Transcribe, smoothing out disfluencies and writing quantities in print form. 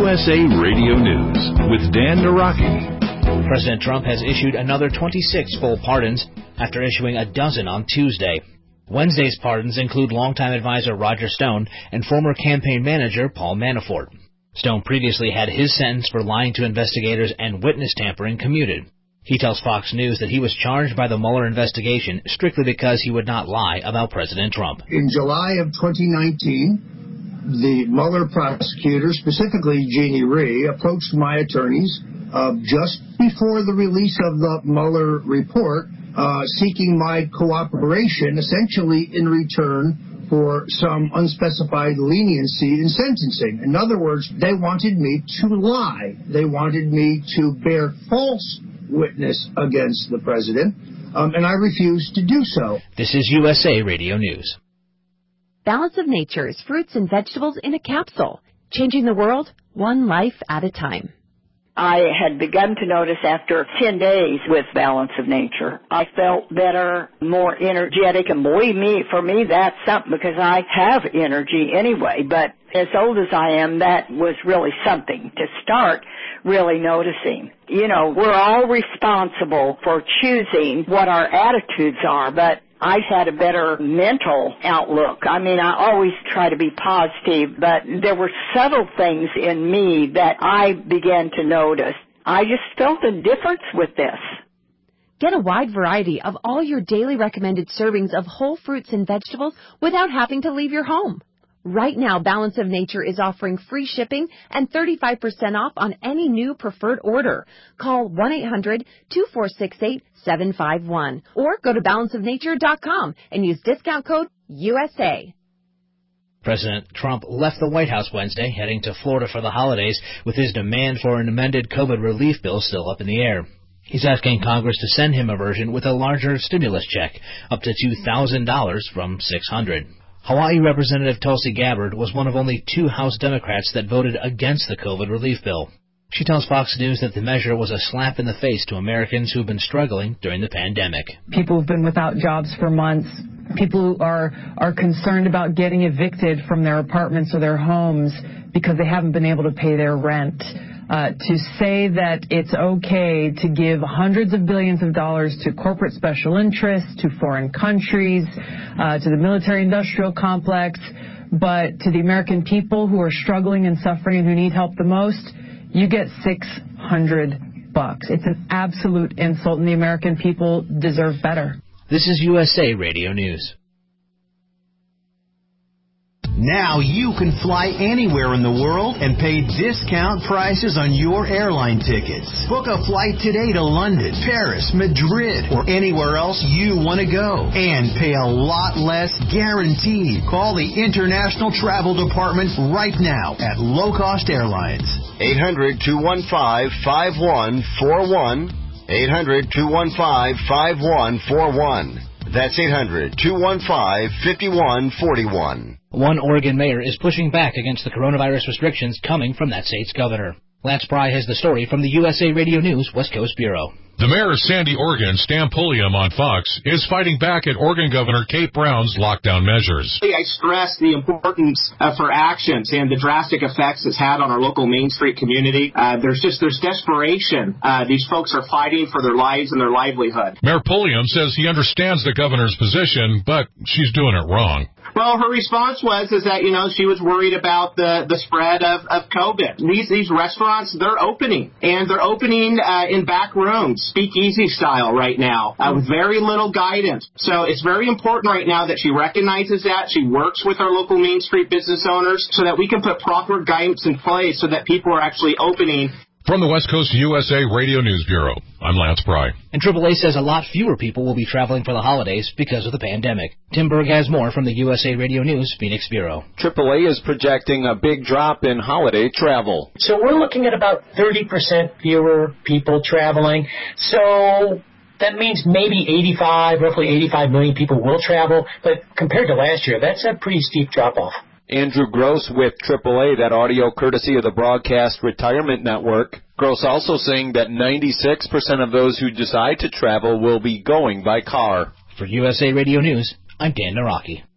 USA Radio News with Dan Naraki. President Trump has issued another 26 full pardons after issuing a dozen on Tuesday. Wednesday's pardons include longtime advisor Roger Stone and former campaign manager Paul Manafort. Stone previously had his sentence for lying to investigators and witness tampering commuted. He tells Fox News that he was charged by the Mueller investigation strictly because he would not lie about President Trump. In July of 2019, the Mueller prosecutor, specifically Jeannie Rhee, approached my attorneys just before the release of the Mueller report, seeking my cooperation, essentially in return for some unspecified leniency in sentencing. In other words, they wanted me to lie. They wanted me to bear false witness against the president, and I refused to do so. This is USA Radio News. Balance of Nature's fruits and vegetables in a capsule, changing the world one life at a time. I had begun to notice after 10 days with Balance of Nature, I felt better, more energetic, and believe me, for me, that's something because I have energy anyway. But as old as I am, that was really something to start really noticing. You know, we're all responsible for choosing what our attitudes are, but I had a better mental outlook. I mean, I always try to be positive, but there were subtle things in me that I began to notice. I just felt a difference with this. Get a wide variety of all your daily recommended servings of whole fruits and vegetables without having to leave your home. Right now, Balance of Nature is offering free shipping and 35% off on any new preferred order. Call 1-800-2468-751 or go to balanceofnature.com and use discount code USA. President Trump left the White House Wednesday, heading to Florida for the holidays, with his demand for an amended COVID relief bill still up in the air. He's asking Congress to send him a version with a larger stimulus check, up to $2,000 from $600. Hawaii Representative Tulsi Gabbard was one of only 2 House Democrats that voted against the COVID relief bill. She tells Fox News that the measure was a slap in the face to Americans who've been struggling during the pandemic. People who've been without jobs for months, people who are concerned about getting evicted from their apartments or their homes because they haven't been able to pay their rent. To say that it's okay to give hundreds of billions of dollars to corporate special interests, to foreign countries, to the military-industrial complex, but to the American people who are struggling and suffering and who need help the most, you get $600. It's an absolute insult, and the American people deserve better. This is USA Radio News. Now you can fly anywhere in the world and pay discount prices on your airline tickets. Book a flight today to London, Paris, Madrid, or anywhere else you want to go. And pay a lot less guaranteed. Call the International Travel Department right now at Low Cost Airlines. 800-215-5141. 800-215-5141. That's 800-215-5141. One Oregon mayor is pushing back against the coronavirus restrictions coming from that state's governor. Lance Pry has the story from the USA Radio News West Coast Bureau. The mayor of Sandy, Oregon, Stan Pulliam on Fox, is fighting back at Oregon Governor Kate Brown's lockdown measures. I stress the importance for actions and the drastic effects it's had on our local Main Street community. There's desperation. These folks are fighting for their lives and their livelihood. Mayor Pulliam says he understands the governor's position, but she's doing it wrong. Well, her response was that, she was worried about the spread of COVID. These restaurants, they're opening, and they're opening in back rooms, speakeasy style right now, with very little guidance. So it's very important right now that she recognizes that. She works with our local Main Street business owners so that we can put proper guidance in place so that people are actually opening. From the West Coast USA Radio News Bureau, I'm Lance Pry. And AAA says a lot fewer people will be traveling for the holidays because of the pandemic. Tim Berg has more from the USA Radio News Phoenix Bureau. AAA is projecting a big drop in holiday travel. So we're looking at about 30% fewer people traveling. So that means maybe roughly 85 million people will travel. But compared to last year, that's a pretty steep drop-off. Andrew Gross with AAA, that audio courtesy of the Broadcast Retirement Network. Gross also saying that 96% of those who decide to travel will be going by car. For USA Radio News, I'm Dan Naraki.